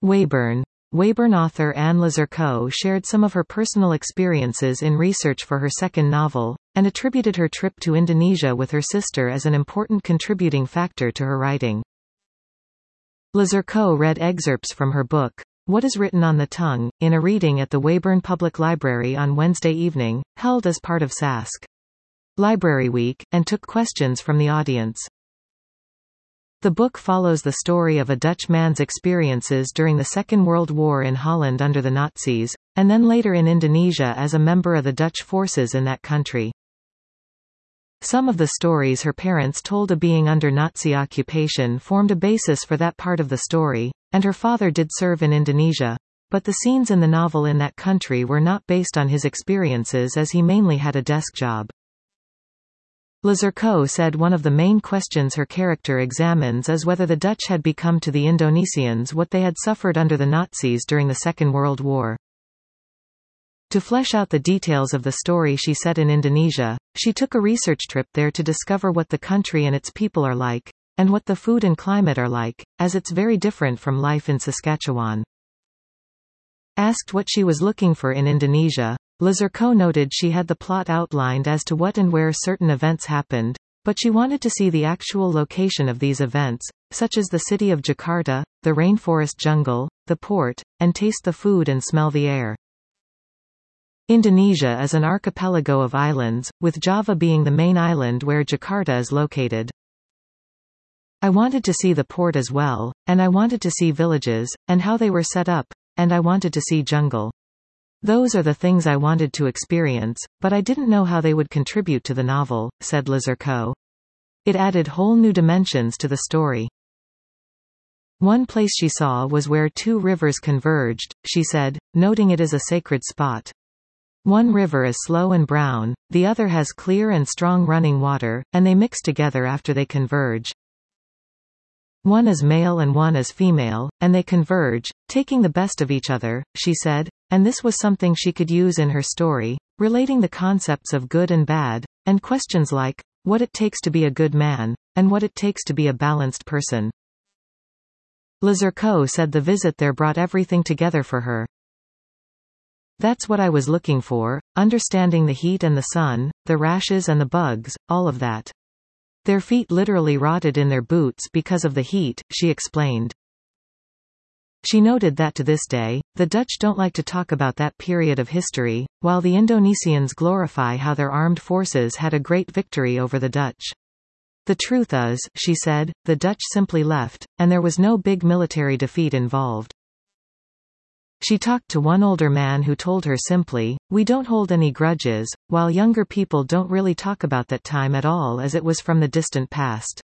Weyburn. Weyburn author Anne Lazarco shared some of her personal experiences in research for her second novel, and attributed her trip to Indonesia with her sister as an important contributing factor to her writing. Lazarco read excerpts from her book, What is Written on the Tongue, in a reading at the Weyburn Public Library on Wednesday evening, held as part of Sask Library Week, and took questions from the audience. The book follows the story of a Dutch man's experiences during the Second World War in Holland under the Nazis, and then later in Indonesia as a member of the Dutch forces in that country. Some of the stories her parents told of being under Nazi occupation formed a basis for that part of the story, and her father did serve in Indonesia, but the scenes in the novel in that country were not based on his experiences as he mainly had a desk job. Lazarco said one of the main questions her character examines is whether the Dutch had become to the Indonesians what they had suffered under the Nazis during the Second World War. To flesh out the details of the story she set in Indonesia, she took a research trip there to discover what the country and its people are like, and what the food and climate are like, as it's very different from life in Saskatchewan. Asked what she was looking for in Indonesia, Lazarco noted she had the plot outlined as to what and where certain events happened, but she wanted to see the actual location of these events, such as the city of Jakarta, the rainforest jungle, the port, and taste the food and smell the air. Indonesia is an archipelago of islands, with Java being the main island where Jakarta is located. I wanted to see the port as well, and I wanted to see villages, and how they were set up, and I wanted to see jungle. Those are the things I wanted to experience, but I didn't know how they would contribute to the novel, said Lazarco. It added whole new dimensions to the story. One place she saw was where two rivers converged, she said, noting it as a sacred spot. One river is slow and brown, the other has clear and strong running water, and they mix together after they converge. One is male and one is female, and they converge, taking the best of each other, she said, and this was something she could use in her story, relating the concepts of good and bad, and questions like, what it takes to be a good man, and what it takes to be a balanced person. Lazarco said the visit there brought everything together for her. That's what I was looking for, understanding the heat and the sun, the rashes and the bugs, all of that. Their feet literally rotted in their boots because of the heat, she explained. She noted that to this day, the Dutch don't like to talk about that period of history, while the Indonesians glorify how their armed forces had a great victory over the Dutch. The truth is, she said, the Dutch simply left, and there was no big military defeat involved. She talked to one older man who told her simply, we don't hold any grudges, while younger people don't really talk about that time at all as it was from the distant past.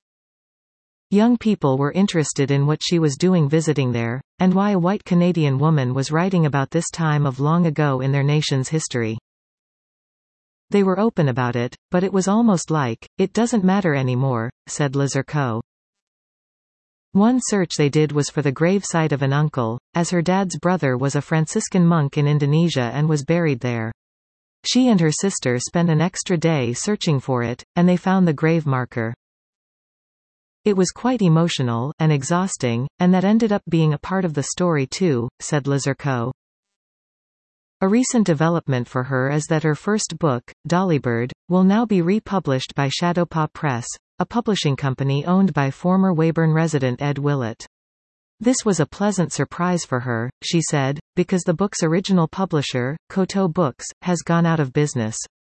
Young people were interested in what she was doing visiting there, and why a white Canadian woman was writing about this time of long ago in their nation's history. They were open about it, but it was almost like, it doesn't matter anymore, said Lazarco. One search they did was for the grave site of an uncle, as her dad's brother was a Franciscan monk in Indonesia and was buried there. She and her sister spent an extra day searching for it, and they found the grave marker. It was quite emotional, and exhausting, and that ended up being a part of the story too, said Lazarco. A recent development for her is that her first book, Dollybird, will now be republished by Shadowpaw Press, a publishing company owned by former Weyburn resident Ed Willett. This was a pleasant surprise for her, she said, because the book's original publisher, Koto Books, has gone out of business.